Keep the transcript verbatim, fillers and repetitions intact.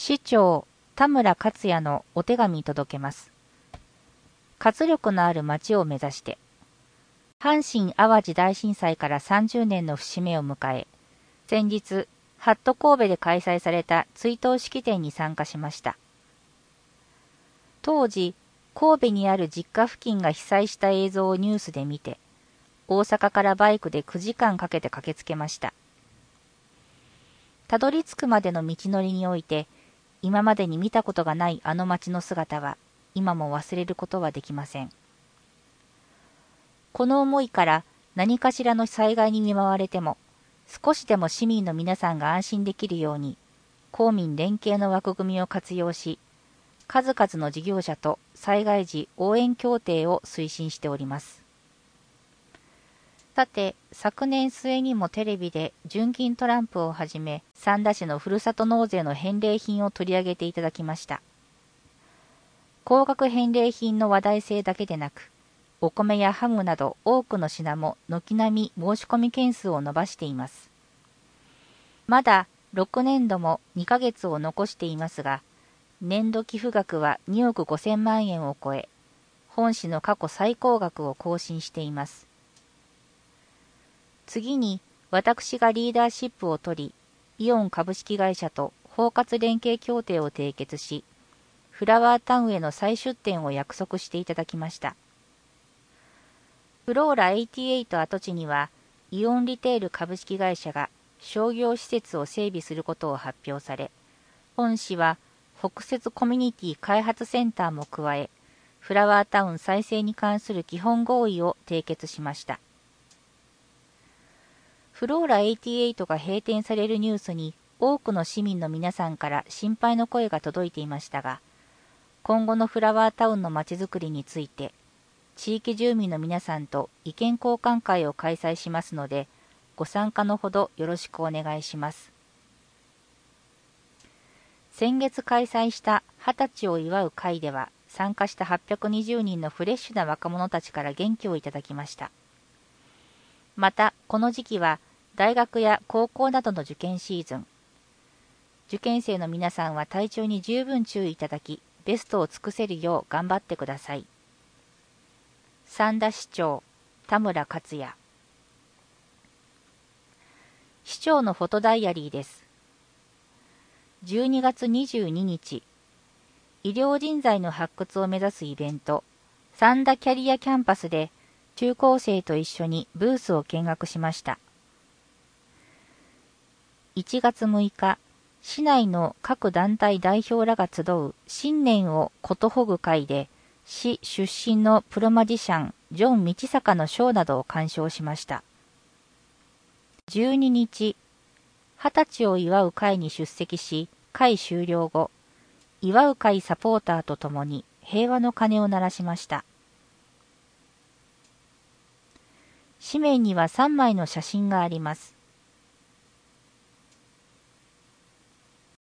市長田村克也のお手紙届けます。活力のある町を目指して。阪神・淡路大震災からさんじゅうねんの節目を迎え、先日、ハット神戸で開催された追悼式典に参加しました。当時、神戸にある実家付近が被災した映像をニュースで見て、大阪からバイクでくじかんかけて駆けつけました。たどり着くまでの道のりにおいて、今までに見たことがないあの町の姿は、今も忘れることはできません。この思いから何かしらの災害に見舞われても、少しでも市民の皆さんが安心できるように、公民連携の枠組みを活用し、数々の事業者と災害時応援協定を推進しております。さて、昨年末にもテレビで純金トランプをはじめ、三田市のふるさと納税の返礼品を取り上げていただきました。高額返礼品の話題性だけでなく、お米やハムなど多くの品も軒並み申し込み件数を伸ばしています。まだろくねんどもにかげつを残していますが、年度寄付額はにおくごせんまんえんを超え、本市の過去最高額を更新しています。次に、私がリーダーシップを取り、イオン株式会社と包括連携協定を締結し、フラワータウンへの再出店を約束していただきました。フローラはちじゅうはち跡地には、イオンリテール株式会社が商業施設を整備することを発表され、本市は北摂コミュニティ開発センターも加え、フラワータウン再生に関する基本合意を締結しました。フローラはちじゅうはちが閉店されるニュースに多くの市民の皆さんから心配の声が届いていましたが、今後のフラワータウンのまちづくりについて、地域住民の皆さんと意見交換会を開催しますので、ご参加のほどよろしくお願いします。先月開催したはたちを祝う会では、参加したはっぴゃくにじゅうにんのフレッシュな若者たちから元気をいただきました。また、この時期は大学や高校などの受験シーズン。受験生の皆さんは体調に十分注意いただき、ベストを尽くせるよう頑張ってください。三田市長、田村克也。市長のフォトダイアリーです。じゅうにがつにじゅうににち、医療人材の発掘を目指すイベント、三田キャリアキャンパスで、中高生と一緒にブースを見学しました。いちがつむいか、市内の各団体代表らが集う新年をことほぐ会で、市出身のプロマジシャン、ジョン道坂のショーなどを鑑賞しました。じゅうににち、はたちを祝う会に出席し、会終了後、祝う会サポーターとともに平和の鐘を鳴らしました。紙面にはさんまいの写真があります。